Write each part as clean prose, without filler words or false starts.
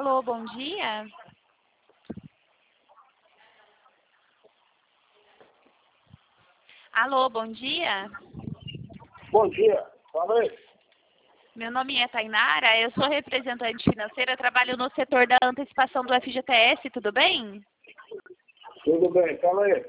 Alô, bom dia. Alô, bom dia. Bom dia, fala aí. Meu nome é Tainara, eu sou representante financeira, trabalho no setor da antecipação do FGTS, tudo bem? Tudo bem, fala aí.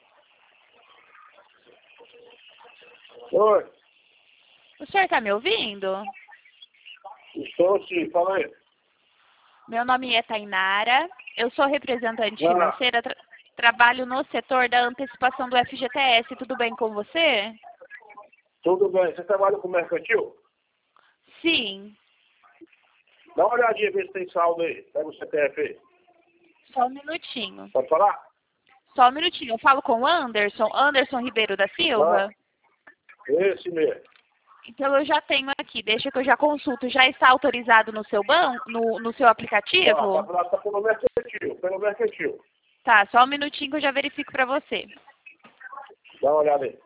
Oi, O senhor está me ouvindo? estou sim, fala aí. Meu nome é Tainara, eu sou representante financeira, trabalho no setor da antecipação do FGTS, tudo bem com você? Tudo bem, você trabalha com mercantil? Sim. Dá uma olhadinha, vê se tem saldo aí. Pega o CPF aí. Só um minutinho. Pode falar? Só um minutinho. Eu falo com o Anderson Ribeiro da Silva. Esse mesmo. Então eu já tenho aqui, deixa que eu já consulto. Já está autorizado no seu banco, no seu aplicativo? Tá pelo mercantil. Tá, só um minutinho que eu já verifico para você. Dá uma olhada aí.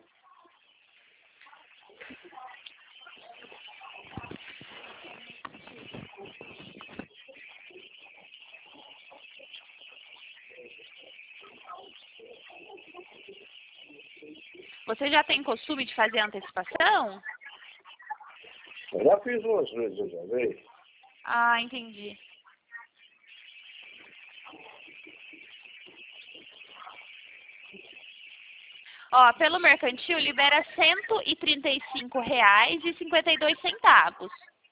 Você já tem costume de fazer antecipação? Eu já fiz umas vezes, eu já vi. Ah, entendi. Ó, pelo mercantil libera R$ 135,52.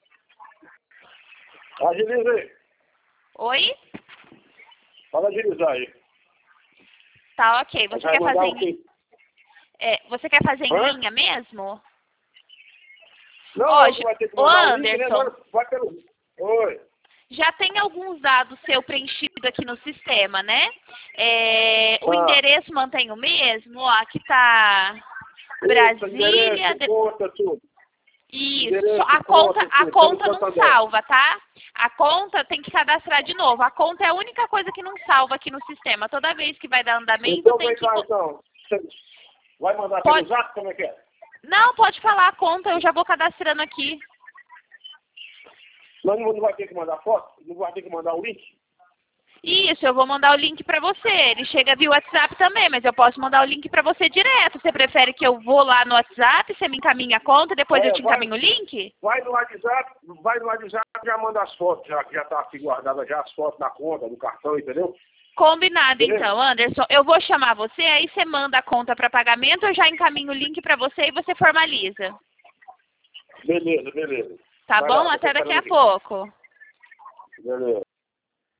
Agiliza aí. Oi? Fala agilizar aí. Tá, ok. Você quer fazer você quer fazer em Hã? linha mesmo? Não, Ó, vai ter que ô mandar o link, né? Anderson, Agora vai pelo... Oi. já tem alguns dados seu preenchido aqui no sistema, né? O endereço mantém o mesmo, ó, aqui tá Brasília. Endereço, conta, tudo. Isso, Endereço, a conta, conta não Santander. salva, tá? A conta tem que cadastrar de novo. A conta é a única coisa que não salva aqui no sistema. Toda vez que vai dar andamento, Então tem vem que... cá, então. Você vai mandar Pode... pelo zap, como é que é? Não, pode falar a conta, eu já vou cadastrando aqui. Não vai ter que mandar foto? Não vai ter que mandar o link? Isso, eu vou mandar o link pra você. Ele chega via WhatsApp também, mas eu posso mandar o link pra você direto. Você prefere que eu vou lá no WhatsApp, você me encaminha a conta, depois eu te encaminho o link? Vai no WhatsApp e já manda as fotos, já que já tá aqui guardada já as fotos da conta, do cartão, entendeu? Combinado, Beleza? então, Anderson. Eu vou chamar você, aí você manda a conta para pagamento, eu já encaminho o link para você e você formaliza. Beleza. Tá Vai bom? lá, Até tô daqui a esperando aqui. pouco. Beleza.